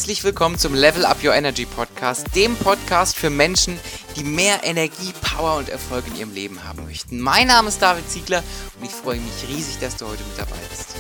Herzlich willkommen zum Level Up Your Energy Podcast, dem Podcast für Menschen, die mehr Energie, Power und Erfolg in ihrem Leben haben möchten. Mein Name ist David Ziegler und ich freue mich riesig, dass du heute mit dabei bist.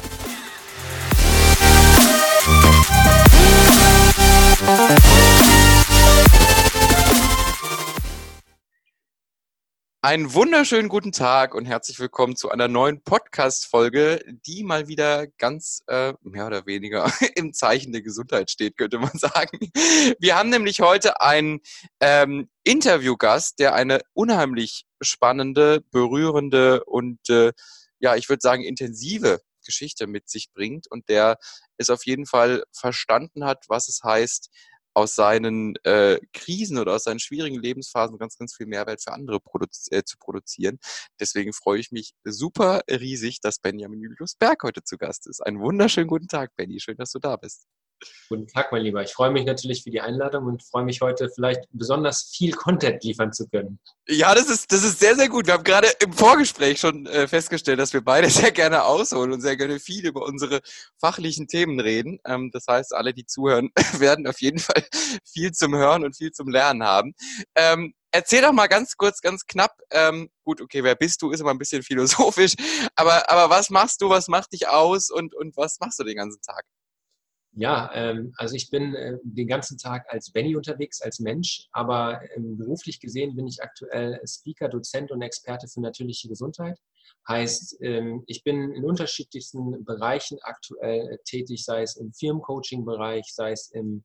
Einen wunderschönen guten Tag und herzlich willkommen zu einer neuen Podcast-Folge, die mal wieder ganz mehr oder weniger im Zeichen der Gesundheit steht, könnte man sagen. Wir haben nämlich heute einen Interviewgast, der eine unheimlich spannende, berührende und ich würde sagen intensive Geschichte mit sich bringt und der es auf jeden Fall verstanden hat, was es heißt, aus seinen Krisen oder aus seinen schwierigen Lebensphasen ganz, ganz viel Mehrwert für andere zu produzieren. Deswegen freue ich mich super riesig, dass Benjamin Julius Berg heute zu Gast ist. Einen wunderschönen guten Tag, Benny. Schön, dass du da bist. Guten Tag, mein Lieber. Ich freue mich natürlich für die Einladung und freue mich heute vielleicht besonders viel Content liefern zu können. Ja, das ist sehr, sehr gut. Wir haben gerade im Vorgespräch schon festgestellt, dass wir beide sehr gerne ausholen und sehr gerne viel über unsere fachlichen Themen reden. Das heißt, alle, die zuhören, werden auf jeden Fall viel zum Hören und viel zum Lernen haben. Erzähl doch mal ganz kurz, ganz knapp, gut, okay, wer bist du, ist immer ein bisschen philosophisch, aber was machst du, was macht dich aus und was machst du den ganzen Tag? Ja, also ich bin den ganzen Tag als Benny unterwegs, als Mensch, aber beruflich gesehen bin ich aktuell Speaker, Dozent und Experte für natürliche Gesundheit. Heißt, ich bin in unterschiedlichsten Bereichen aktuell tätig, sei es im Firmencoaching-Bereich, sei es im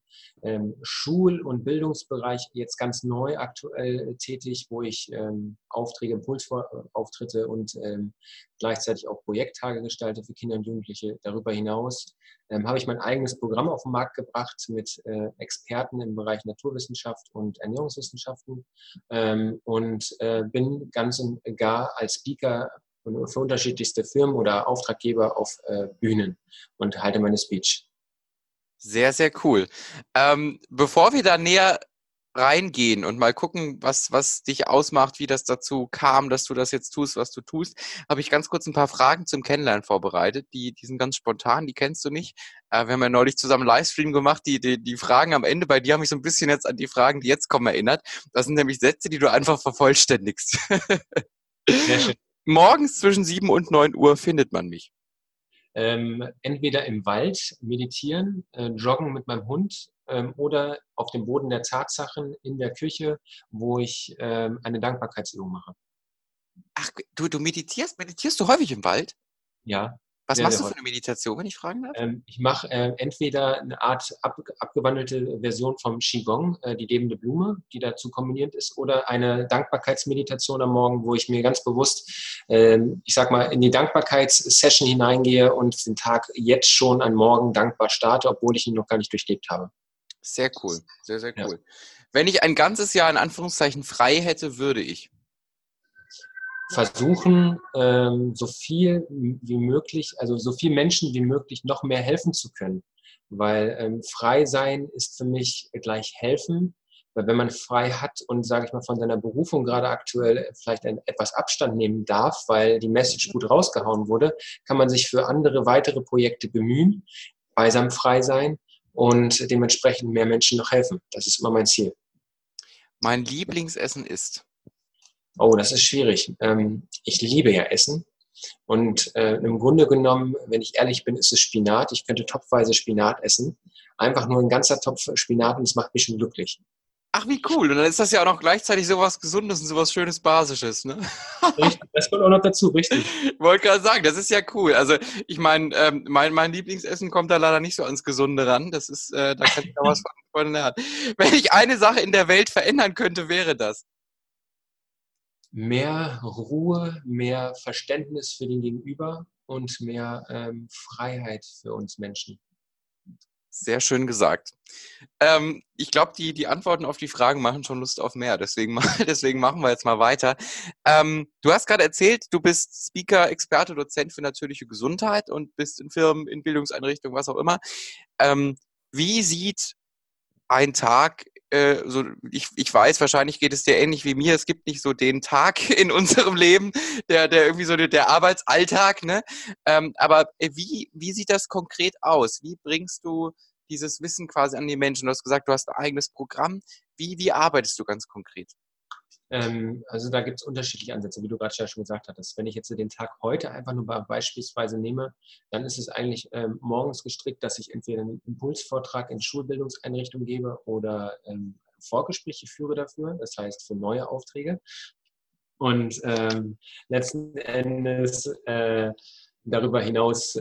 Schul- und Bildungsbereich, jetzt ganz neu aktuell tätig, wo ich Aufträge, Impulsauftritte und gleichzeitig auch Projekttage gestalte für Kinder und Jugendliche. Darüber hinaus habe ich mein eigenes Programm auf den Markt gebracht mit Experten im Bereich Naturwissenschaft und Ernährungswissenschaften und bin ganz und gar als Speaker für unterschiedlichste Firmen oder Auftraggeber auf Bühnen und halte meine Speech. Sehr, sehr cool. Bevor wir da näher reingehen und mal gucken, was dich ausmacht, wie das dazu kam, dass du das jetzt tust, was du tust, habe ich ganz kurz ein paar Fragen zum Kennenlernen vorbereitet. Die sind ganz spontan, die kennst du nicht. Wir haben ja neulich zusammen einen Livestream gemacht. Die Fragen am Ende bei dir haben mich so ein bisschen jetzt an die Fragen, die jetzt kommen, erinnert. Das sind nämlich Sätze, die du einfach vervollständigst. Sehr schön. Morgens zwischen 7 und 9 Uhr findet man mich. Entweder im Wald meditieren, joggen mit meinem Hund oder auf dem Boden der Tatsachen in der Küche, wo ich eine Dankbarkeitsübung mache. Ach, du meditierst? Meditierst du häufig im Wald? Ja. Was Sehr, machst sehr du für eine Meditation, wenn ich fragen darf? Ich mache entweder eine Art abgewandelte Version vom Qigong, die lebende Blume, die dazu kombiniert ist, oder eine Dankbarkeitsmeditation am Morgen, wo ich mir ganz bewusst, ich sag mal, in die Dankbarkeitssession hineingehe und den Tag jetzt schon an morgen dankbar starte, obwohl ich ihn noch gar nicht durchlebt habe. Sehr cool, sehr, sehr cool. Ja. Wenn ich ein ganzes Jahr in Anführungszeichen frei hätte, würde ich versuchen, so viel wie möglich, also so viel Menschen wie möglich noch mehr helfen zu können. Weil frei sein ist für mich gleich helfen. Weil wenn man frei hat und, sage ich mal, von seiner Berufung gerade aktuell vielleicht etwas Abstand nehmen darf, weil die Message gut rausgehauen wurde, kann man sich für andere weitere Projekte bemühen, bei seinem Freisein und dementsprechend mehr Menschen noch helfen. Das ist immer mein Ziel. Mein Lieblingsessen ist? Oh, das ist schwierig. Ich liebe ja Essen und im Grunde genommen, wenn ich ehrlich bin, ist es Spinat. Ich könnte topfweise Spinat essen. Einfach nur ein ganzer Topf Spinat und es macht mich schon glücklich. Ach, wie cool. Und dann ist das ja auch noch gleichzeitig sowas Gesundes und sowas Schönes Basisches, ne? Richtig, das kommt auch noch dazu, richtig. Ich wollte gerade sagen, das ist ja cool. Also ich meine, mein Lieblingsessen kommt da leider nicht so ans Gesunde ran. Das ist, da kann ich noch was von lernen. Wenn ich eine Sache in der Welt verändern könnte, wäre das? Mehr Ruhe, mehr Verständnis für den Gegenüber und mehr Freiheit für uns Menschen. Sehr schön gesagt. Ich glaube, die Antworten auf die Fragen machen schon Lust auf mehr. Deswegen machen wir jetzt mal weiter. Du hast gerade erzählt, du bist Speaker, Experte, Dozent für natürliche Gesundheit und bist in Firmen, in Bildungseinrichtungen, was auch immer. Wie sieht ein Tag, ich weiß, wahrscheinlich geht es dir ähnlich wie mir, es gibt nicht so den Tag in unserem Leben, der irgendwie so der Arbeitsalltag, ne? Aber wie sieht das konkret aus? Wie bringst du dieses Wissen quasi an die Menschen? Du hast gesagt, du hast ein eigenes Programm. Wie arbeitest du ganz konkret? Also da gibt es unterschiedliche Ansätze, wie du gerade schon gesagt hattest. Wenn ich jetzt den Tag heute einfach nur beispielsweise nehme, dann ist es eigentlich morgens gestrickt, dass ich entweder einen Impulsvortrag in Schulbildungseinrichtungen gebe oder Vorgespräche führe dafür, das heißt für neue Aufträge. Und letzten Endes darüber hinaus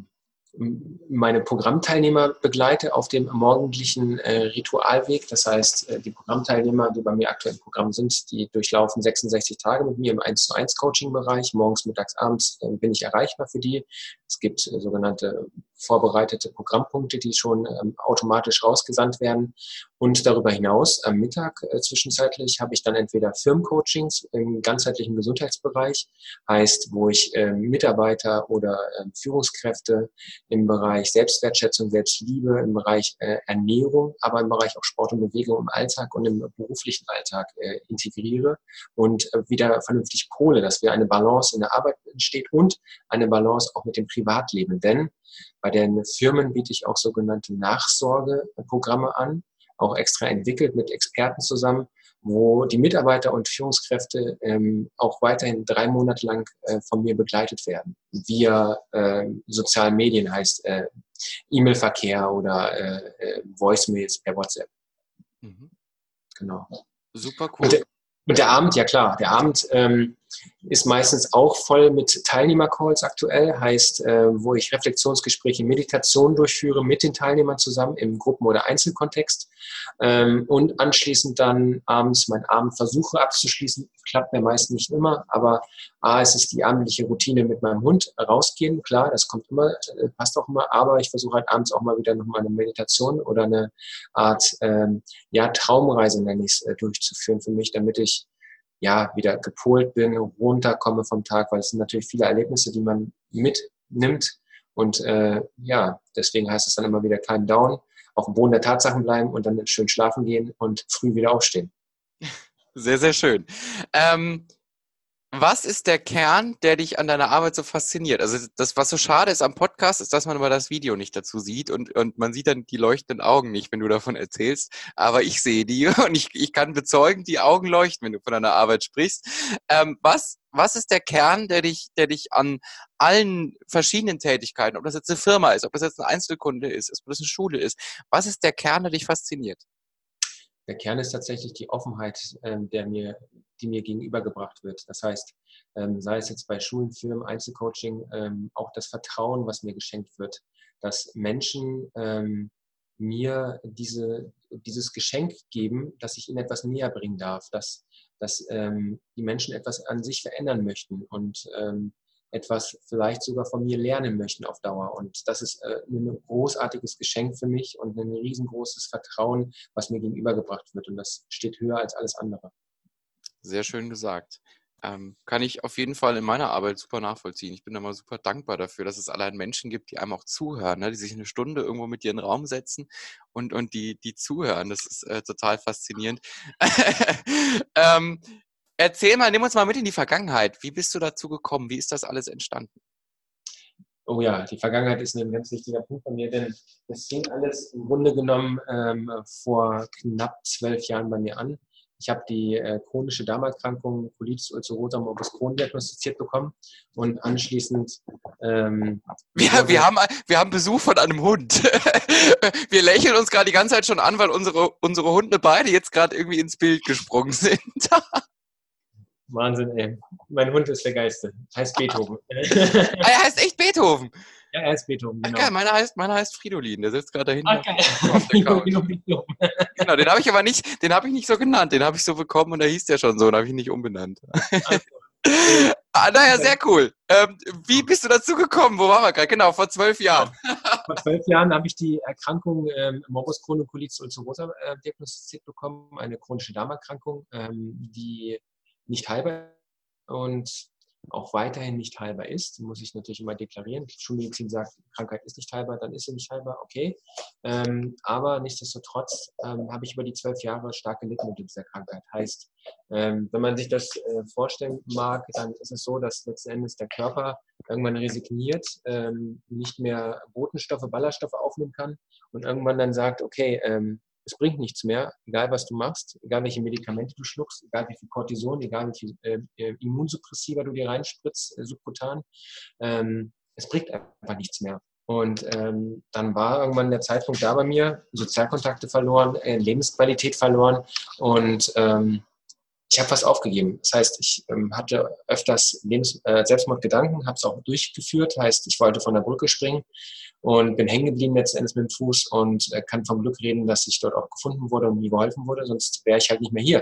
meine Programmteilnehmer begleite auf dem morgendlichen Ritualweg. Das heißt, die Programmteilnehmer, die bei mir aktuell im Programm sind, die durchlaufen 66 Tage mit mir im 1:1 Coaching-Bereich. Morgens, mittags, abends bin ich erreichbar für die. Es gibt sogenannte vorbereitete Programmpunkte, die schon automatisch rausgesandt werden. Und darüber hinaus am Mittag zwischenzeitlich habe ich dann entweder Firmencoachings im ganzheitlichen Gesundheitsbereich, heißt, wo ich Mitarbeiter oder Führungskräfte im Bereich Selbstwertschätzung, Selbstliebe, im Bereich Ernährung, aber im Bereich auch Sport und Bewegung im Alltag und im beruflichen Alltag integriere und wieder vernünftig pole, dass wir eine Balance in der Arbeit entsteht und eine Balance auch mit dem Privatleben. Denn bei den Firmen biete ich auch sogenannte Nachsorgeprogramme an, auch extra entwickelt mit Experten zusammen, wo die Mitarbeiter und Führungskräfte auch weiterhin 3 Monate lang von mir begleitet werden. Via sozialen Medien, heißt E-Mail-Verkehr oder Voicemails per WhatsApp. Mhm. Genau. Super cool. Und der Abend, ja klar, der Abend ist meistens auch voll mit Teilnehmercalls aktuell, heißt, wo ich Reflexionsgespräche, Meditation durchführe mit den Teilnehmern zusammen im Gruppen- oder Einzelkontext und anschließend dann abends meinen Abend versuche abzuschließen. Klappt mir meist nicht immer, aber es ist die abendliche Routine mit meinem Hund, rausgehen, klar, das kommt immer, passt auch immer, aber ich versuche halt abends auch mal wieder nochmal eine Meditation oder eine Art Traumreise, nenne ich es, durchzuführen für mich, damit ich wieder gepolt bin, runterkomme vom Tag, weil es sind natürlich viele Erlebnisse, die man mitnimmt und deswegen heißt es dann immer wieder kein Down, auf dem Boden der Tatsachen bleiben und dann schön schlafen gehen und früh wieder aufstehen. Sehr, sehr schön. Was ist der Kern, der dich an deiner Arbeit so fasziniert? Also das, was so schade ist am Podcast, ist, dass man aber das Video nicht dazu sieht und man sieht dann die leuchtenden Augen nicht, wenn du davon erzählst. Aber ich sehe die und ich kann bezeugen, die Augen leuchten, wenn du von deiner Arbeit sprichst. Was ist der Kern, der dich an allen verschiedenen Tätigkeiten, ob das jetzt eine Firma ist, ob das jetzt ein Einzelkunde ist, ob das eine Schule ist, was ist der Kern, der dich fasziniert? Der Kern ist tatsächlich die Offenheit, die mir gegenübergebracht wird. Das heißt, sei es jetzt bei Schulen, Firmen, Einzelcoaching, auch das Vertrauen, was mir geschenkt wird, dass Menschen mir dieses Geschenk geben, dass ich ihnen etwas näher bringen darf, dass die Menschen etwas an sich verändern möchten und etwas vielleicht sogar von mir lernen möchten auf Dauer. Und das ist ein großartiges Geschenk für mich und ein riesengroßes Vertrauen, was mir gegenübergebracht wird. Und das steht höher als alles andere. Sehr schön gesagt. Kann ich auf jeden Fall in meiner Arbeit super nachvollziehen. Ich bin da mal super dankbar dafür, dass es allein Menschen gibt, die einem auch zuhören, ne? Die sich eine Stunde irgendwo mit dir in den Raum setzen und die zuhören. Das ist total faszinierend. Erzähl mal, nimm uns mal mit in die Vergangenheit. Wie bist du dazu gekommen? Wie ist das alles entstanden? Oh ja, die Vergangenheit ist ein ganz wichtiger Punkt von mir, denn das fing alles im Grunde genommen vor knapp 12 Jahren bei mir an. Ich habe die chronische Darmerkrankung Colitis ulcerosa morbus Crohn diagnostiziert bekommen und anschließend Wir haben Besuch von einem Hund. Wir lächeln uns gerade die ganze Zeit schon an, weil unsere Hunde beide jetzt gerade irgendwie ins Bild gesprungen sind. Wahnsinn, ey. Mein Hund ist der Geiste. Heißt Beethoven. Er heißt echt Beethoven. Ja, er ist Beethoven, genau. Geil, meiner heißt Fridolin. Der sitzt gerade da hinten Okay. auf der Couch. Genau, den habe ich nicht so genannt. Den habe ich so bekommen und da hieß der schon so. Den habe ich nicht umbenannt. Naja, sehr cool. Wie bist du dazu gekommen? Wo waren wir gerade? Genau, vor 12 Jahren. Vor 12 Jahren habe ich die Erkrankung Morbus Crohn und Colitis ulcerosa diagnostiziert bekommen. Eine chronische Darmerkrankung, die nicht heilbar ist. Und auch weiterhin nicht heilbar ist, muss ich natürlich immer deklarieren. Die Schulmedizin sagt, die Krankheit ist nicht heilbar, dann ist sie nicht heilbar, okay. Aber nichtsdestotrotz habe ich über die 12 Jahre stark gelitten unter dieser Krankheit. Heißt, wenn man sich das vorstellen mag, dann ist es so, dass letzten Endes der Körper irgendwann resigniert, nicht mehr Botenstoffe, Ballaststoffe aufnehmen kann und irgendwann dann sagt, okay, es bringt nichts mehr, egal was du machst, egal welche Medikamente du schluckst, egal wie viel Cortison, egal wie viel Immunsuppressiva du dir reinspritzt, subkutan. Es bringt einfach nichts mehr. Und dann war irgendwann der Zeitpunkt da bei mir, Sozialkontakte verloren, Lebensqualität verloren und ich habe was aufgegeben. Das heißt, ich hatte öfters Selbstmordgedanken, habe es auch durchgeführt. Heißt, ich wollte von der Brücke springen und bin hängen geblieben letztendlich mit dem Fuß und kann vom Glück reden, dass ich dort auch gefunden wurde und mir geholfen wurde, sonst wäre ich halt nicht mehr hier.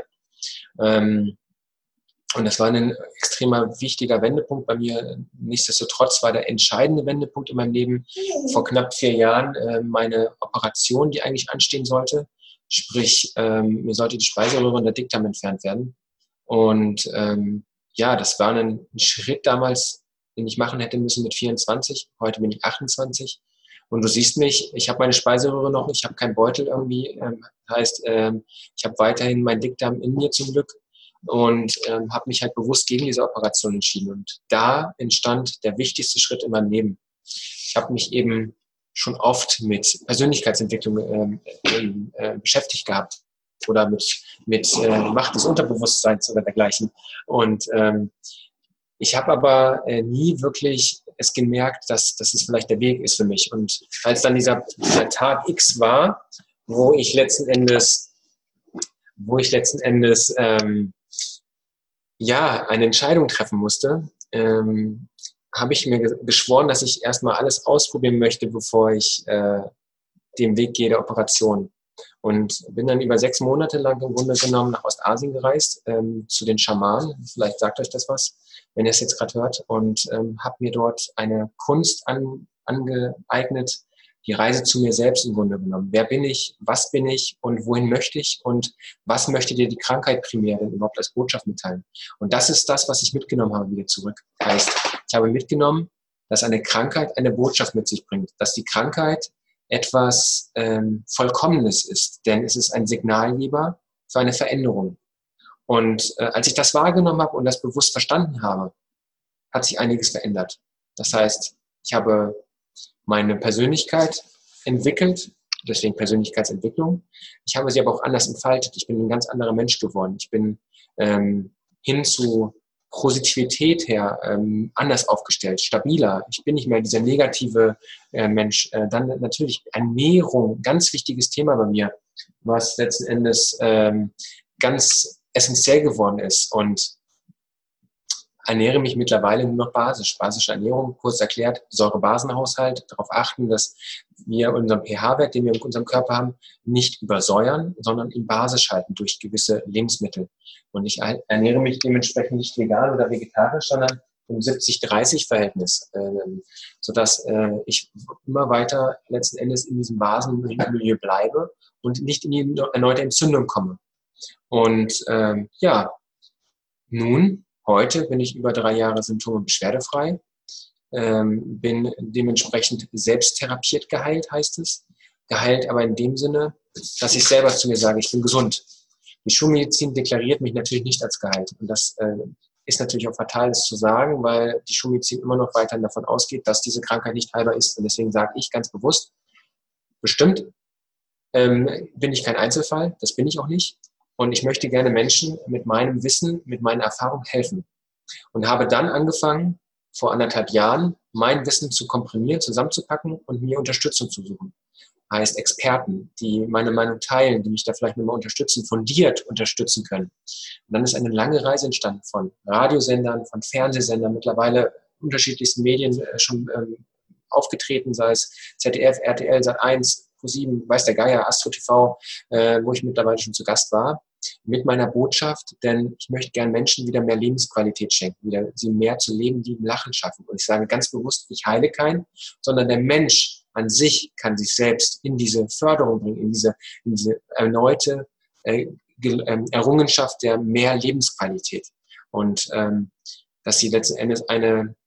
Und das war ein extremer wichtiger Wendepunkt bei mir. Nichtsdestotrotz war der entscheidende Wendepunkt in meinem Leben vor knapp 4 Jahren meine Operation, die eigentlich anstehen sollte. Sprich, mir sollte die Speiseröhre und der Dickdarm entfernt werden. Und das war ein Schritt damals, den ich machen hätte müssen mit 24. Heute bin ich 28. Und du siehst mich, ich habe meine Speiseröhre noch, ich habe keinen Beutel irgendwie. Ich habe weiterhin meinen Dickdarm in mir zum Glück und habe mich halt bewusst gegen diese Operation entschieden. Und da entstand der wichtigste Schritt in meinem Leben. Ich habe mich eben schon oft mit Persönlichkeitsentwicklung beschäftigt gehabt oder mit Macht des Unterbewusstseins oder dergleichen. Und ich habe aber nie wirklich es gemerkt, dass es vielleicht der Weg ist für mich. Und als dann dieser Tag X war, wo ich letzten Endes eine Entscheidung treffen musste, habe ich mir geschworen, dass ich erstmal alles ausprobieren möchte, bevor ich den Weg gehe der Operation. Und bin dann über 6 Monate lang im Grunde genommen nach Ostasien gereist, zu den Schamanen. Vielleicht sagt euch das was, wenn ihr es jetzt gerade hört. Und habe mir dort eine Kunst angeeignet, die Reise zu mir selbst im Grunde genommen. Wer bin ich, was bin ich und wohin möchte ich und was möchte dir die Krankheit primär denn überhaupt als Botschaft mitteilen? Und das ist das, was ich mitgenommen habe wieder zurück. Heißt, ich habe mitgenommen, dass eine Krankheit eine Botschaft mit sich bringt, dass die Krankheit etwas Vollkommenes ist, denn es ist ein Signalgeber für eine Veränderung. Und als ich das wahrgenommen habe und das bewusst verstanden habe, hat sich einiges verändert. Das heißt, ich habe meine Persönlichkeit entwickelt, deswegen Persönlichkeitsentwicklung. Ich habe sie aber auch anders entfaltet. Ich bin ein ganz anderer Mensch geworden. Ich bin hin zu Positivität her anders aufgestellt, stabiler. Ich bin nicht mehr dieser negative Mensch. Dann natürlich Ernährung, ganz wichtiges Thema bei mir, was letzten Endes ganz essentiell geworden ist. Und ernähre mich mittlerweile nur noch basisch. Basische Ernährung, kurz erklärt, Säure-Basen-Haushalt, darauf achten, dass wir unseren pH-Wert, den wir in unserem Körper haben, nicht übersäuern, sondern ihn basisch halten durch gewisse Lebensmittel. Und ich ernähre mich dementsprechend nicht vegan oder vegetarisch, sondern im 70-30-Verhältnis, sodass ich immer weiter letzten Endes in diesem Basenmilieu bleibe und nicht in die erneute Entzündung komme. Und nun, heute bin ich über 3 Jahre symptom- und beschwerdefrei, bin dementsprechend selbst therapiert geheilt, heißt es. Geheilt aber in dem Sinne, dass ich selber zu mir sage, ich bin gesund. Die Schulmedizin deklariert mich natürlich nicht als geheilt. Und das ist natürlich auch fatal, das zu sagen, weil die Schulmedizin immer noch weiterhin davon ausgeht, dass diese Krankheit nicht heilbar ist. Und deswegen sage ich ganz bewusst, bestimmt bin ich kein Einzelfall, das bin ich auch nicht. Und ich möchte gerne Menschen mit meinem Wissen, mit meiner Erfahrung helfen. Und habe dann angefangen, vor 1,5 Jahren, mein Wissen zu komprimieren, zusammenzupacken und mir Unterstützung zu suchen. Heißt Experten, die meine Meinung teilen, die mich da vielleicht nochmal unterstützen, fundiert unterstützen können. Und dann ist eine lange Reise entstanden von Radiosendern, von Fernsehsendern, mittlerweile unterschiedlichsten Medien schon aufgetreten, sei es ZDF, RTL, Sat.1, Pro7, weiß der Geier, Astro TV, wo ich mittlerweile schon zu Gast war, mit meiner Botschaft, denn ich möchte gerne Menschen wieder mehr Lebensqualität schenken, wieder sie mehr zu leben, lieben, lachen schaffen. Und ich sage ganz bewusst, ich heile keinen, sondern der Mensch an sich kann sich selbst in diese Förderung bringen, in diese erneute Errungenschaft der mehr Lebensqualität. Und dass sie letzten Endes ein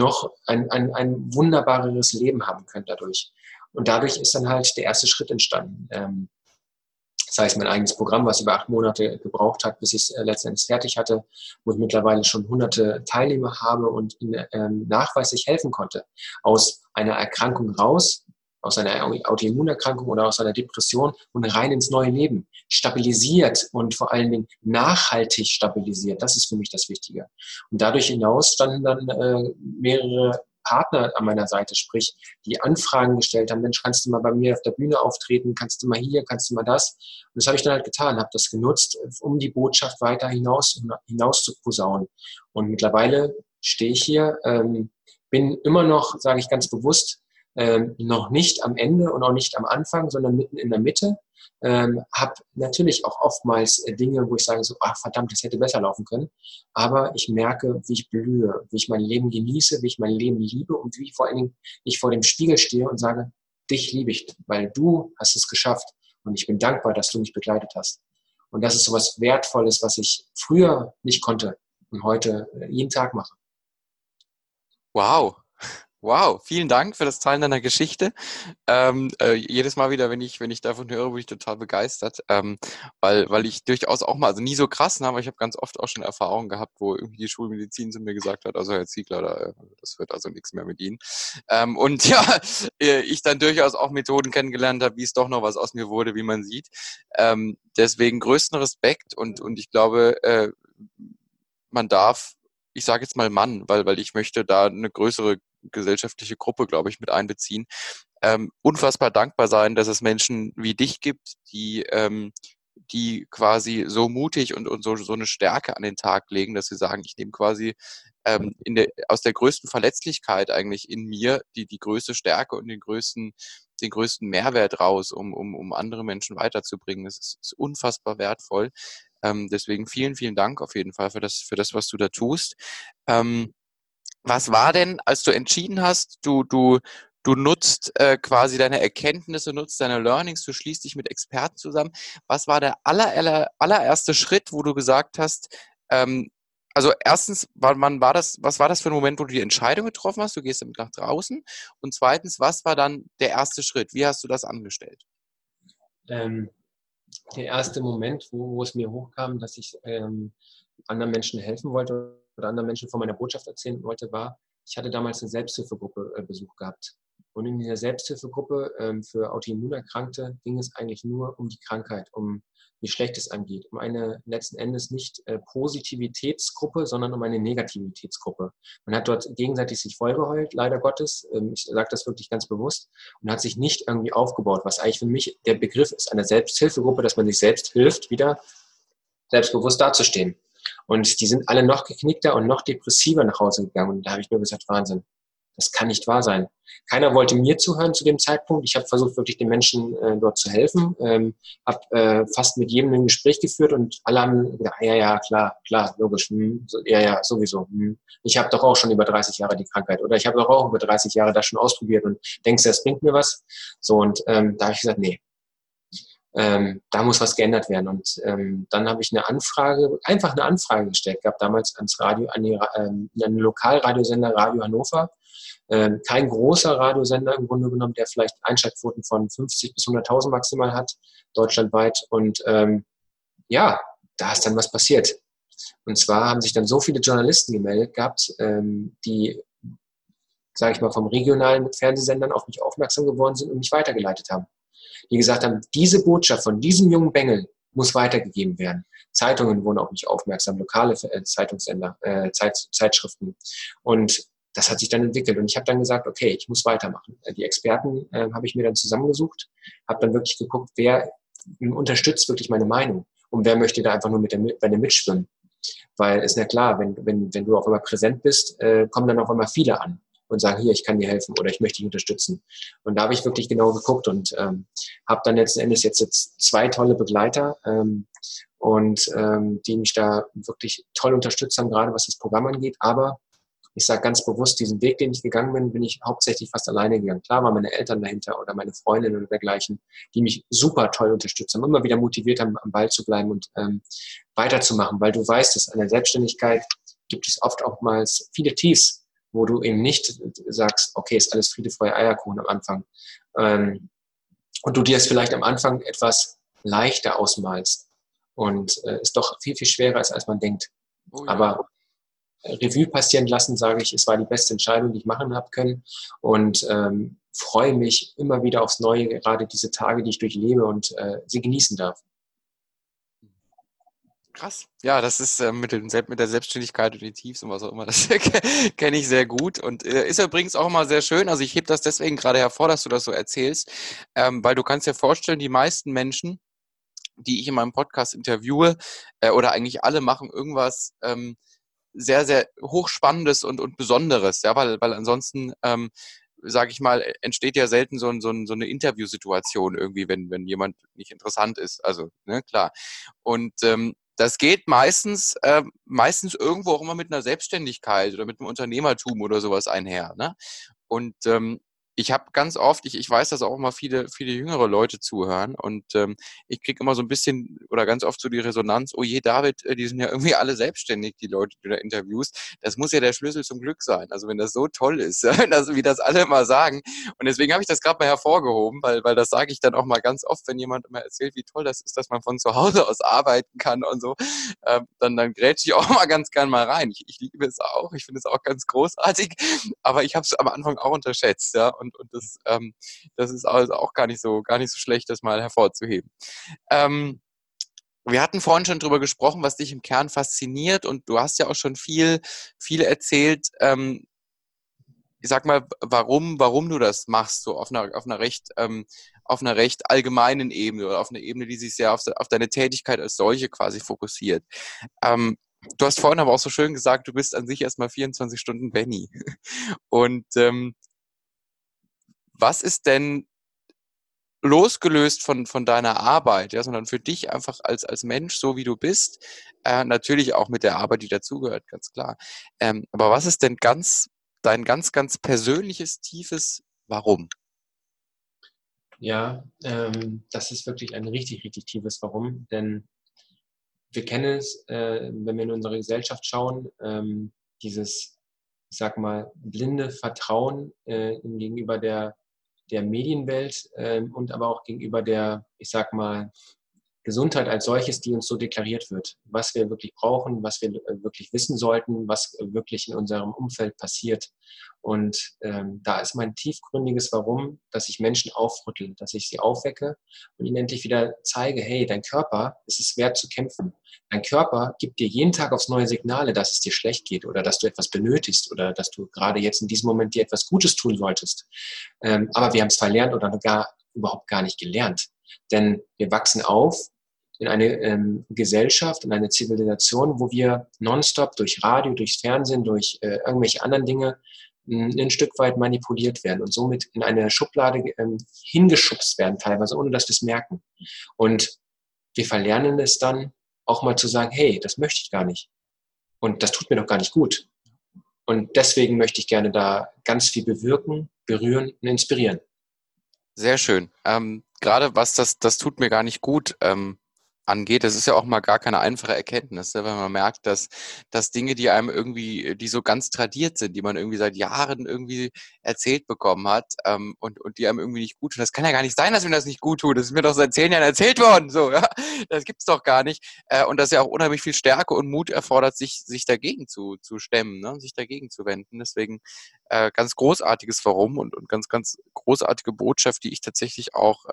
wunderbareres Leben haben können dadurch. Und dadurch ist dann halt der erste Schritt entstanden. Das heißt, mein eigenes Programm, was über 8 Monate gebraucht hat, bis ich es letztendlich fertig hatte, wo ich mittlerweile schon hunderte Teilnehmer habe und ihnen nachweislich helfen konnte, aus einer Erkrankung raus, aus einer Autoimmunerkrankung oder aus einer Depression und rein ins neue Leben. Stabilisiert und vor allen Dingen nachhaltig stabilisiert. Das ist für mich das Wichtige. Und dadurch hinaus standen dann mehrere Partner an meiner Seite, sprich, die Anfragen gestellt haben, Mensch, kannst du mal bei mir auf der Bühne auftreten, kannst du mal hier, kannst du mal das. Und das habe ich dann halt getan, habe das genutzt, um die Botschaft weiter hinaus zu posaunen. Und mittlerweile stehe ich hier, bin immer noch, sage ich ganz bewusst, noch nicht am Ende und auch nicht am Anfang, sondern mitten in der Mitte. Habe natürlich auch oftmals Dinge, wo ich sage so, ach verdammt, das hätte besser laufen können. Aber ich merke, wie ich blühe, wie ich mein Leben genieße, wie ich mein Leben liebe und wie vor allen Dingen ich vor dem Spiegel stehe und sage, dich liebe ich, weil du hast es geschafft und ich bin dankbar, dass du mich begleitet hast. Und das ist so was Wertvolles, was ich früher nicht konnte und heute jeden Tag mache. Wow. Wow, vielen Dank für das Teilen deiner Geschichte. Jedes Mal wieder, wenn ich davon höre, bin ich total begeistert, weil ich durchaus auch mal, also nie so krass, aber ich habe ganz oft auch schon Erfahrungen gehabt, wo irgendwie die Schulmedizin zu mir gesagt hat, also Herr Ziegler, das wird also nichts mehr mit Ihnen. Und ja, ich dann durchaus auch Methoden kennengelernt habe, wie es doch noch was aus mir wurde, wie man sieht. Deswegen größten Respekt und ich glaube, man darf, ich sage jetzt mal Mann, weil ich möchte da eine größere gesellschaftliche Gruppe, glaube ich, mit einbeziehen. Unfassbar dankbar sein, dass es Menschen wie dich gibt, die quasi so mutig und so eine Stärke an den Tag legen, dass sie sagen, ich nehme quasi aus der größten Verletzlichkeit eigentlich in mir die größte Stärke und den größten Mehrwert raus, um andere Menschen weiterzubringen. Das ist unfassbar wertvoll. Deswegen vielen, vielen Dank auf jeden Fall für das, was du da tust. Was war denn, als du entschieden hast, du nutzt quasi deine Erkenntnisse, nutzt deine Learnings, du schließt dich mit Experten zusammen. Was war der allererste Schritt, wo du gesagt hast, also erstens, was war das für ein Moment, wo du die Entscheidung getroffen hast, du gehst damit nach draußen? Und zweitens, was war dann der erste Schritt? Wie hast du das angestellt? Der erste Moment, wo es mir hochkam, dass ich anderen Menschen helfen wollte oder anderen Menschen von meiner Botschaft erzählen wollte, war, ich hatte damals eine Selbsthilfegruppe Besuch gehabt. Und in dieser Selbsthilfegruppe für Autoimmunerkrankte ging es eigentlich nur um die Krankheit, um wie schlecht es angeht, um eine letzten Endes nicht Positivitätsgruppe, sondern um eine Negativitätsgruppe. Man hat dort gegenseitig sich vollgeheult, leider Gottes. Ich sage das wirklich ganz bewusst und hat sich nicht irgendwie aufgebaut, was eigentlich für mich der Begriff ist einer Selbsthilfegruppe, dass man sich selbst hilft, wieder selbstbewusst dazustehen. Und die sind alle noch geknickter und noch depressiver nach Hause gegangen. Und da habe ich nur gesagt, Wahnsinn, das kann nicht wahr sein. Keiner wollte mir zuhören zu dem Zeitpunkt. Ich habe versucht, wirklich den Menschen dort zu helfen. Habe fast mit jedem ein Gespräch geführt und alle haben gedacht, ja, klar, logisch. Ja, sowieso. Ich habe doch auch schon über 30 Jahre die Krankheit. Oder ich habe doch auch über 30 Jahre das schon ausprobiert und denkst du, das bringt mir was? So, und da habe ich gesagt, nee. Da muss was geändert werden. Und dann habe ich einfach eine Anfrage gestellt, gab damals ans Radio, an einen Lokalradiosender Radio Hannover. Kein großer Radiosender im Grunde genommen, der vielleicht Einschaltquoten von 50 bis 100.000 maximal hat, deutschlandweit. Und ja, da ist dann was passiert. Und zwar haben sich dann so viele Journalisten gemeldet gehabt, die, sage ich mal, vom regionalen Fernsehsendern auf mich aufmerksam geworden sind und mich weitergeleitet haben. Die gesagt haben, diese Botschaft von diesem jungen Bengel muss weitergegeben werden. Zeitungen wurden auf mich aufmerksam, lokale Zeitungssender, Zeitschriften. Und das hat sich dann entwickelt. Und ich habe dann gesagt, okay, ich muss weitermachen. Die Experten habe ich mir dann zusammengesucht, habe dann wirklich geguckt, wer unterstützt wirklich meine Meinung und wer möchte da einfach nur bei mir mitschwimmen. Weil ist ja klar, wenn du auf einmal präsent bist, kommen dann auf einmal viele an und sagen, hier, ich kann dir helfen oder ich möchte dich unterstützen. Und da habe ich wirklich genau geguckt und habe dann letzten Endes jetzt 2 tolle Begleiter die mich da wirklich toll unterstützt haben, gerade was das Programm angeht. Aber ich sage ganz bewusst, diesen Weg, den ich gegangen bin ich hauptsächlich fast alleine gegangen. Klar waren meine Eltern dahinter oder meine Freundin oder dergleichen, die mich super toll unterstützt haben, immer wieder motiviert haben, am Ball zu bleiben und weiterzumachen, weil du weißt, dass an der Selbstständigkeit gibt es oft auch mal viele Tiefs, wo du eben nicht sagst, okay, ist alles Friede, Freude, Eierkuchen am Anfang. Und du dir es vielleicht am Anfang etwas leichter ausmalst und es doch viel, viel schwerer ist, als man denkt. Oh ja. Aber Revue passieren lassen, sage ich, es war die beste Entscheidung, die ich machen habe können und freue mich immer wieder aufs Neue, gerade diese Tage, die ich durchlebe und sie genießen darf. Krass. Ja, das ist mit der Selbstständigkeit und den Tiefs und was auch immer, das kenne ich sehr gut und ist übrigens auch immer sehr schön. Also ich hebe das deswegen gerade hervor, dass du das so erzählst, weil du kannst dir vorstellen, die meisten Menschen, die ich in meinem Podcast interviewe, oder eigentlich alle machen irgendwas sehr, sehr hochspannendes und Besonderes, ja, weil ansonsten, sage ich mal, entsteht ja selten so eine Interviewsituation irgendwie, wenn jemand nicht interessant ist. Also, ne, klar. Und das geht meistens irgendwo auch immer mit einer Selbstständigkeit oder mit einem Unternehmertum oder sowas einher. Ne? Und ich habe ganz oft, ich weiß, dass auch immer viele jüngere Leute zuhören und ich kriege immer so ein bisschen oder ganz oft so die Resonanz, oh je, David, die sind ja irgendwie alle selbstständig, die Leute, die du da interviewst. Das muss ja der Schlüssel zum Glück sein. Also wenn das so toll ist, wie das alle immer sagen. Und deswegen habe ich das gerade mal hervorgehoben, weil das sage ich dann auch mal ganz oft, wenn jemand immer erzählt, wie toll das ist, dass man von zu Hause aus arbeiten kann und so, dann grätsche ich auch mal ganz gern mal rein. Ich liebe es auch, ich finde es auch ganz großartig, aber ich habe es am Anfang auch unterschätzt, ja, und das ist also auch gar nicht so schlecht, das mal hervorzuheben. Ähm, Wir hatten vorhin schon drüber gesprochen, was dich im Kern fasziniert und du hast ja auch schon viel erzählt, ich sag mal, warum du das machst, so auf einer recht allgemeinen Ebene oder auf einer Ebene, die sich sehr auf deine Tätigkeit als solche quasi fokussiert. Ähm, Du hast vorhin aber auch so schön gesagt, du bist an sich erstmal 24 Stunden Benny. Und was ist denn losgelöst von deiner Arbeit, ja, sondern für dich einfach als Mensch, so wie du bist, natürlich auch mit der Arbeit, die dazugehört, ganz klar. Aber was ist denn dein ganz persönliches, tiefes Warum? Ja, das ist wirklich ein richtig, richtig tiefes Warum, denn wir kennen es, wenn wir in unsere Gesellschaft schauen, dieses, ich sag mal, blinde Vertrauen gegenüber der Medienwelt und aber auch gegenüber der, ich sag mal, Gesundheit als solches, die uns so deklariert wird, was wir wirklich brauchen, was wir wirklich wissen sollten, was wirklich in unserem Umfeld passiert. Und da ist mein tiefgründiges Warum, dass ich Menschen aufrüttle, dass ich sie aufwecke und ihnen endlich wieder zeige, hey, dein Körper ist es wert zu kämpfen. Dein Körper gibt dir jeden Tag aufs neue Signale, dass es dir schlecht geht oder dass du etwas benötigst oder dass du gerade jetzt in diesem Moment dir etwas Gutes tun solltest. Aber wir haben es verlernt oder überhaupt gar nicht gelernt. Denn wir wachsen auf in eine Gesellschaft, in eine Zivilisation, wo wir nonstop durch Radio, durchs Fernsehen, durch irgendwelche anderen Dinge ein Stück weit manipuliert werden und somit in eine Schublade hingeschubst werden, teilweise, ohne dass wir es merken. Und wir verlernen es dann auch mal zu sagen, hey, das möchte ich gar nicht. Und das tut mir doch gar nicht gut. Und deswegen möchte ich gerne da ganz viel bewirken, berühren und inspirieren. Sehr schön. Gerade was das tut mir gar nicht gut angeht, das ist ja auch mal gar keine einfache Erkenntnis, ne, wenn man merkt, dass Dinge, die einem irgendwie, die so ganz tradiert sind, die man irgendwie seit Jahren irgendwie erzählt bekommen hat und die einem irgendwie nicht gut tun. Das kann ja gar nicht sein, dass mir das nicht gut tut. Das ist mir doch seit 10 Jahren erzählt worden. So, ja, das gibt's doch gar nicht. Und dass ja auch unheimlich viel Stärke und Mut erfordert, sich dagegen zu stemmen, ne, sich dagegen zu wenden. Deswegen ganz großartiges Warum und ganz großartige Botschaft, die ich tatsächlich auch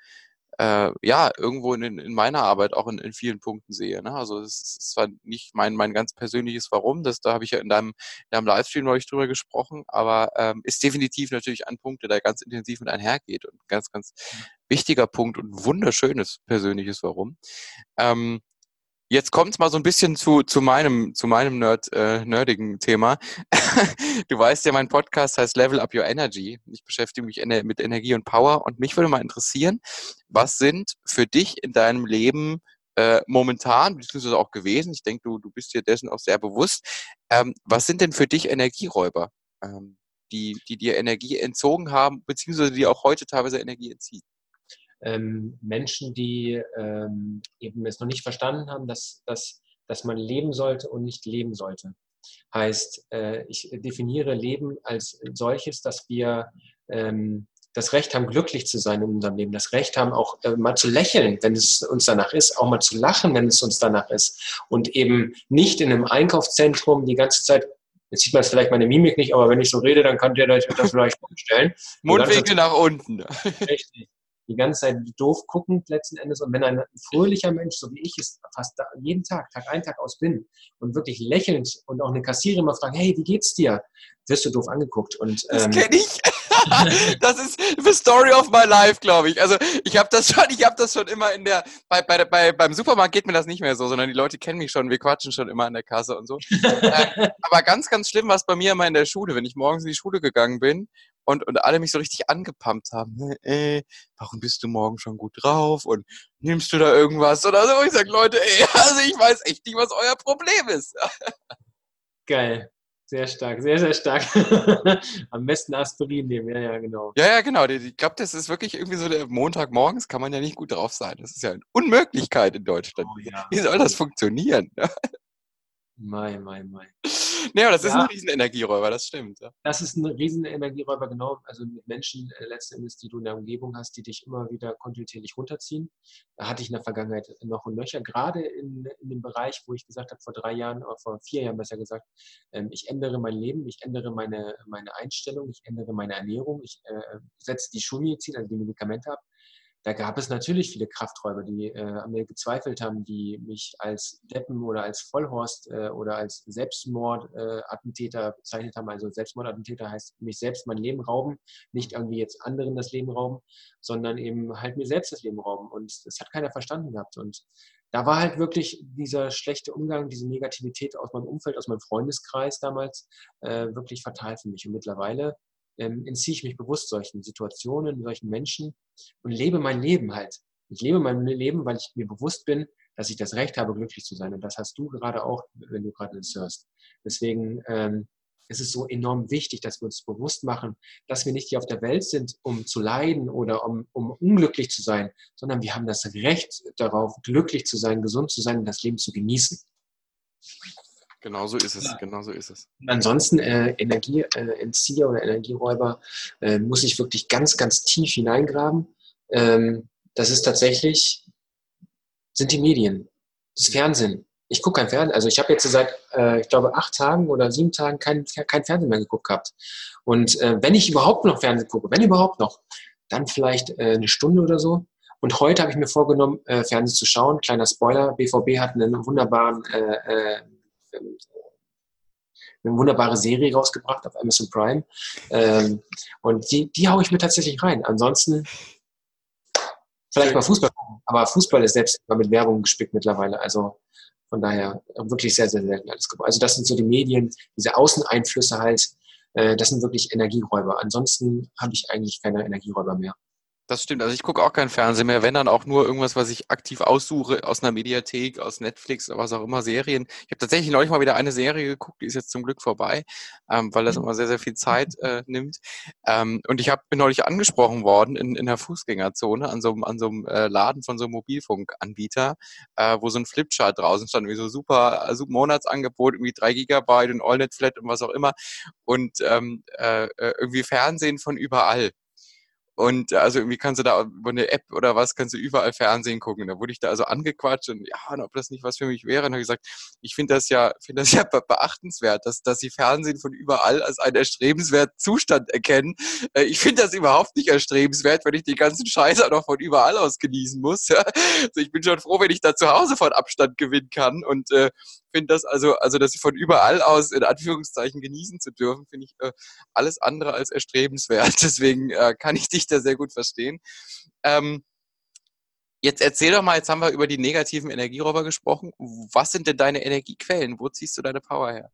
ja, irgendwo in meiner Arbeit auch in vielen Punkten sehe. Ne? Also es ist zwar nicht mein ganz persönliches Warum, da habe ich ja in deinem Livestream neulich drüber gesprochen, aber ist definitiv natürlich ein Punkt, der da ganz intensiv mit einhergeht und ein ganz wichtiger Punkt und wunderschönes persönliches Warum. Ähm, Jetzt kommt es mal so ein bisschen zu meinem nerdigen Thema. Du weißt ja, mein Podcast heißt Level Up Your Energy. Ich beschäftige mich mit Energie und Power und mich würde mal interessieren, was sind für dich in deinem Leben momentan, beziehungsweise auch gewesen, ich denke, du bist dir dessen auch sehr bewusst, was sind denn für dich Energieräuber, die dir Energie entzogen haben, beziehungsweise die auch heute teilweise Energie entziehen? Menschen, die eben es noch nicht verstanden haben, dass man leben sollte und nicht leben sollte. Heißt, ich definiere Leben als solches, dass wir das Recht haben, glücklich zu sein in unserem Leben, das Recht haben, auch mal zu lächeln, wenn es uns danach ist, auch mal zu lachen, wenn es uns danach ist und eben nicht in einem Einkaufszentrum die ganze Zeit, jetzt sieht man es vielleicht meine Mimik nicht, aber wenn ich so rede, dann könnt ihr euch das vielleicht vorstellen. Mundwinkel nach unten. Richtig. Die ganze Zeit doof guckend letzten Endes. Und wenn ein fröhlicher Mensch, so wie ich es fast jeden Tag, Tag ein, Tag aus bin, und wirklich lächelnd und auch eine Kassiererin mal fragt, hey, wie geht's dir? Wirst du doof angeguckt. Und, das kenne ich. Das ist the story of my life, glaube ich. Also ich habe das schon immer beim Supermarkt geht mir das nicht mehr so, sondern die Leute kennen mich schon, wir quatschen schon immer an der Kasse und so. Aber ganz, ganz schlimm war es bei mir immer in der Schule, wenn ich morgens in die Schule gegangen bin und alle mich so richtig angepumpt haben. Warum bist du morgen schon gut drauf? Und nimmst du da irgendwas oder so? Ich sag, Leute, also ich weiß echt nicht, was euer Problem ist. Geil. Sehr stark, sehr, sehr stark. Am besten Aspirin nehmen, ja, genau. Ja, genau. Ich glaube, das ist wirklich irgendwie so, der Montagmorgens kann man ja nicht gut drauf sein. Das ist ja eine Unmöglichkeit in Deutschland. Oh, ja. Wie soll das funktionieren? Mai. Nee, aber das ist ein Riesenenergieräuber, das stimmt. Ja. Das ist ein Riesenenergieräuber, genau. Also mit Menschen letzten Endes, die du in der Umgebung hast, die dich immer wieder kontinuierlich runterziehen. Da hatte ich in der Vergangenheit noch und nöcher, gerade in dem Bereich, wo ich gesagt habe, vor 3 Jahren, oder vor 4 Jahren besser gesagt, ich ändere mein Leben, ich ändere meine Einstellung, ich ändere meine Ernährung, ich setze die Schulmedizin, also die Medikamente ab. Da gab es natürlich viele Krafträuber, die an mir gezweifelt haben, die mich als Deppen oder als Vollhorst oder als Selbstmordattentäter bezeichnet haben. Also Selbstmordattentäter heißt, mich selbst mein Leben rauben, nicht irgendwie jetzt anderen das Leben rauben, sondern eben halt mir selbst das Leben rauben. Und das hat keiner verstanden gehabt. Und da war halt wirklich dieser schlechte Umgang, diese Negativität aus meinem Umfeld, aus meinem Freundeskreis damals wirklich fatal für mich. Und mittlerweile entziehe ich mich bewusst solchen Situationen, solchen Menschen und lebe mein Leben halt. Ich lebe mein Leben, weil ich mir bewusst bin, dass ich das Recht habe, glücklich zu sein. Und das hast du gerade auch, wenn du gerade das hörst. Deswegen ist es so enorm wichtig, dass wir uns bewusst machen, dass wir nicht hier auf der Welt sind, um zu leiden oder um unglücklich zu sein, sondern wir haben das Recht darauf, glücklich zu sein, gesund zu sein und das Leben zu genießen. Genau so ist es. Ja. Genau so ist es. Ansonsten Energieentzieher oder Energieräuber muss ich wirklich ganz, ganz tief hineingraben. Das ist tatsächlich, sind die Medien, das Fernsehen. Ich gucke kein Fernsehen. Also ich habe jetzt seit, ich glaube, 8 Tagen oder 7 Tagen kein Fernsehen mehr geguckt gehabt. Und wenn ich überhaupt noch Fernsehen gucke, wenn überhaupt noch, dann vielleicht eine Stunde oder so. Und heute habe ich mir vorgenommen, Fernsehen zu schauen. Kleiner Spoiler, BVB hat einen wunderbaren eine wunderbare Serie rausgebracht auf Amazon Prime. Und die haue ich mir tatsächlich rein. Ansonsten vielleicht mal Fußball. Aber Fußball ist selbst mal mit Werbung gespickt mittlerweile. Also von daher wirklich sehr, sehr selten alles geworden. Also das sind so die Medien, diese Außeneinflüsse halt. Das sind wirklich Energieräuber. Ansonsten habe ich eigentlich keine Energieräuber mehr. Das stimmt. Also ich gucke auch kein Fernsehen mehr, wenn dann auch nur irgendwas, was ich aktiv aussuche aus einer Mediathek, aus Netflix oder was auch immer, Serien. Ich habe tatsächlich neulich mal wieder eine Serie geguckt, die ist jetzt zum Glück vorbei, weil das immer sehr, sehr viel Zeit nimmt. Und ich bin neulich angesprochen worden in der Fußgängerzone an so einem Laden von so einem Mobilfunkanbieter, wo so ein Flipchart draußen stand, wie so super Monatsangebot, irgendwie 3 Gigabyte und AllNet Flat und was auch immer. Und irgendwie Fernsehen von überall. Und also irgendwie kannst du da über eine App oder was, kannst du überall Fernsehen gucken. Da wurde ich da also angequatscht und ja, und ob das nicht was für mich wäre. Und habe ich gesagt, ich finde das ja beachtenswert, dass sie Fernsehen von überall als einen erstrebenswerten Zustand erkennen. Ich finde das überhaupt nicht erstrebenswert, wenn ich den ganzen Scheiß auch noch von überall aus genießen muss. Ja. Also ich bin schon froh, wenn ich da zu Hause von Abstand gewinnen kann und finde das also dass von überall aus in Anführungszeichen genießen zu dürfen, finde ich alles andere als erstrebenswert. Deswegen kann ich dich da sehr gut verstehen. Jetzt erzähl doch mal, jetzt haben wir über die negativen Energieräuber gesprochen. Was sind denn deine Energiequellen? Wo ziehst du deine Power her?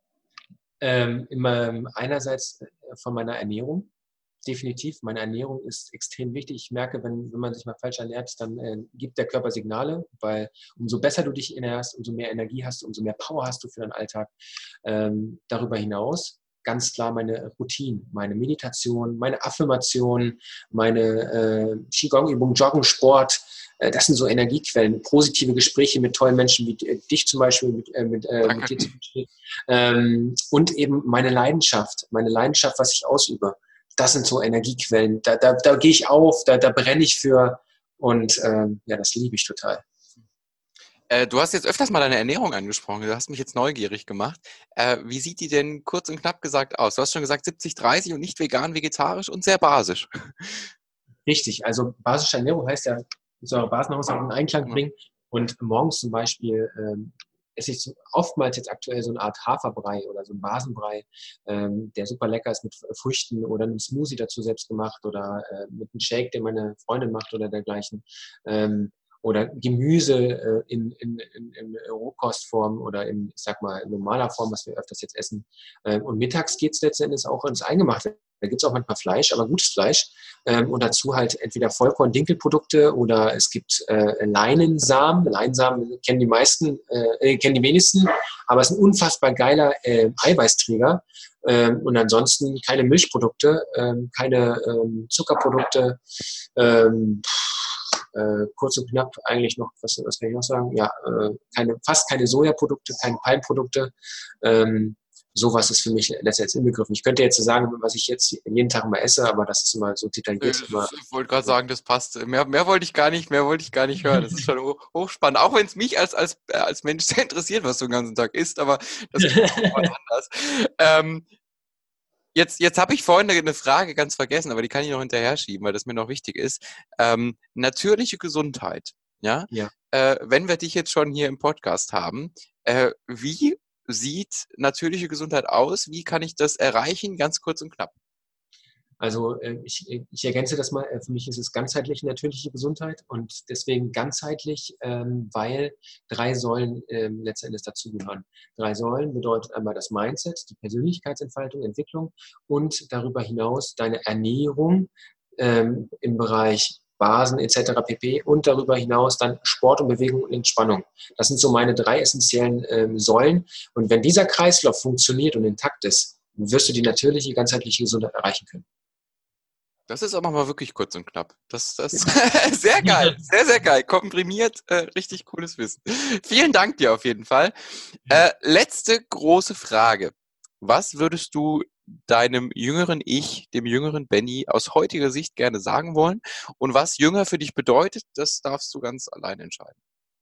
Einerseits von meiner Ernährung. Definitiv. Meine Ernährung ist extrem wichtig. Ich merke, wenn man sich mal falsch ernährt, dann gibt der Körper Signale, weil umso besser du dich ernährst, umso mehr Energie hast du, umso mehr Power hast du für deinen Alltag. Darüber hinaus ganz klar meine Routine, meine Meditation, meine Affirmation, meine Qigong-Übung, Joggen, Sport. Das sind so Energiequellen, positive Gespräche mit tollen Menschen wie dich zum Beispiel, mit dir zum Beispiel. Und eben meine Leidenschaft, was ich ausübe. Das sind so Energiequellen. Da gehe ich auf, da brenne ich für und das liebe ich total. Du hast jetzt öfters mal deine Ernährung angesprochen. Du hast mich jetzt neugierig gemacht. Wie sieht die denn kurz und knapp gesagt aus? Du hast schon gesagt 70-30 und nicht vegan, vegetarisch und sehr basisch. Richtig. Also basische Ernährung heißt ja, eure Basenhaushalt in Einklang bringen. Und morgens zum Beispiel esse ich oftmals jetzt aktuell so eine Art Haferbrei oder so ein Basenbrei, der super lecker ist mit Früchten oder einem Smoothie dazu selbst gemacht oder mit einem Shake, den meine Freundin macht oder dergleichen. Oder Gemüse in Rohkostform oder in, ich sag mal, normaler Form, was wir öfters jetzt essen. Und mittags geht es letztendlich auch ins Eingemachte. Da gibt es auch manchmal Fleisch, aber gutes Fleisch. Und dazu halt entweder Vollkorn-Dinkelprodukte oder es gibt Leinsamen. Leinsamen kennen die wenigsten, aber es ist ein unfassbar geiler Eiweißträger. Und ansonsten keine Milchprodukte, keine Zuckerprodukte, kurz und knapp eigentlich noch, was kann ich noch sagen? Ja, fast keine Sojaprodukte, keine Palmprodukte. Sowas ist für mich letztendlich inbegriffen. Ich könnte jetzt sagen, was ich jetzt jeden Tag mal esse, aber das ist immer so detailliert. Ich wollte gerade sagen, das passt. Mehr wollte ich gar nicht hören. Das ist schon hochspannend. Auch wenn es mich als Mensch sehr interessiert, was du den ganzen Tag isst, aber das ist mal anders. Jetzt habe ich vorhin eine Frage ganz vergessen, aber die kann ich noch hinterher schieben, weil das mir noch wichtig ist. Natürliche Gesundheit, ja? Ja. Wenn wir dich jetzt schon hier im Podcast haben, wie sieht natürliche Gesundheit aus? Wie kann ich das erreichen? Ganz kurz und knapp. Also ich ergänze das mal, für mich ist es ganzheitlich natürliche Gesundheit und deswegen ganzheitlich, weil 3 Säulen letztendlich dazugehören. 3 Säulen bedeutet einmal das Mindset, die Persönlichkeitsentfaltung, Entwicklung und darüber hinaus deine Ernährung im Bereich Basen etc. pp. Und darüber hinaus dann Sport und Bewegung und Entspannung. Das sind so meine 3 essentiellen Säulen. Und wenn dieser Kreislauf funktioniert und intakt ist, wirst du die natürliche, ganzheitliche Gesundheit erreichen können. Das ist aber mal wirklich kurz und knapp. Das sehr geil, sehr, sehr geil. Komprimiert, richtig cooles Wissen. Vielen Dank dir auf jeden Fall. Letzte große Frage. Was würdest du deinem jüngeren Ich, dem jüngeren Benny, aus heutiger Sicht gerne sagen wollen? Und was jünger für dich bedeutet, das darfst du ganz allein entscheiden.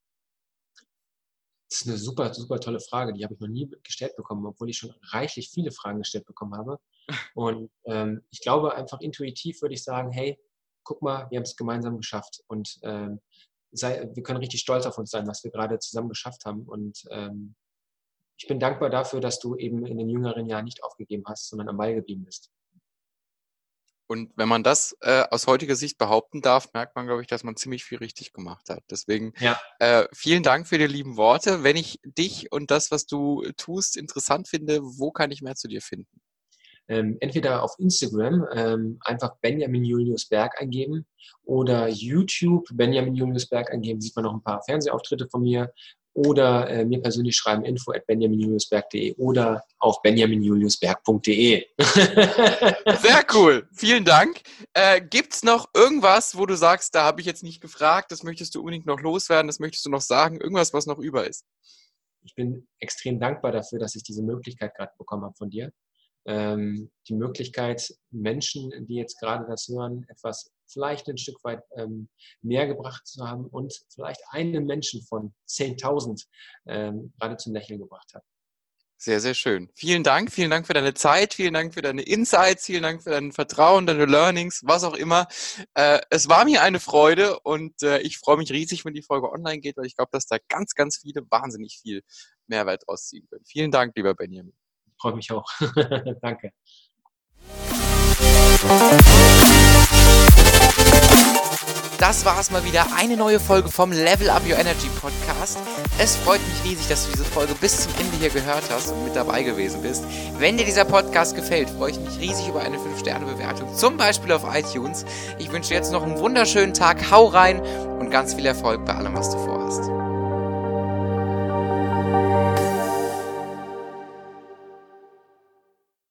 Das ist eine super, super tolle Frage. Die habe ich noch nie gestellt bekommen, obwohl ich schon reichlich viele Fragen gestellt bekommen habe. Und ich glaube einfach intuitiv würde ich sagen, hey, guck mal, wir haben es gemeinsam geschafft. Und wir können richtig stolz auf uns sein, was wir gerade zusammen geschafft haben. Und ich bin dankbar dafür, dass du eben in den jüngeren Jahren nicht aufgegeben hast, sondern am Ball geblieben bist. Und wenn man das aus heutiger Sicht behaupten darf, merkt man, glaube ich, dass man ziemlich viel richtig gemacht hat. Deswegen vielen Dank für die lieben Worte. Wenn ich dich und das, was du tust, interessant finde, wo kann ich mehr zu dir finden? Entweder auf Instagram einfach Benjamin Julius Berg eingeben oder YouTube Benjamin Julius Berg eingeben, sieht man noch ein paar Fernsehauftritte von mir oder mir persönlich schreiben info@benjaminjuliusberg.de oder auch benjaminjuliusberg.de. Sehr cool, vielen Dank. Gibt's noch irgendwas, wo du sagst, da habe ich jetzt nicht gefragt, das möchtest du unbedingt noch loswerden, das möchtest du noch sagen, irgendwas, was noch über ist? Ich bin extrem dankbar dafür, dass ich diese Möglichkeit gerade bekommen habe von dir. Die Möglichkeit, Menschen, die jetzt gerade das hören, etwas vielleicht ein Stück weit näher gebracht zu haben und vielleicht einen Menschen von 10.000 gerade zum Lächeln gebracht hat. Sehr, sehr schön. Vielen Dank für deine Zeit, vielen Dank für deine Insights, vielen Dank für dein Vertrauen, deine Learnings, was auch immer. Es war mir eine Freude und ich freue mich riesig, wenn die Folge online geht, weil ich glaube, dass da ganz, ganz viele wahnsinnig viel Mehrwert rausziehen können. Vielen Dank, lieber Benjamin. Freut mich auch. Danke. Das war es mal wieder, eine neue Folge vom Level Up Your Energy Podcast. Es freut mich riesig, dass du diese Folge bis zum Ende hier gehört hast und mit dabei gewesen bist. Wenn dir dieser Podcast gefällt, freue ich mich riesig über eine 5-Sterne-Bewertung, zum Beispiel auf iTunes. Ich wünsche dir jetzt noch einen wunderschönen Tag, hau rein und ganz viel Erfolg bei allem, was du vorhast.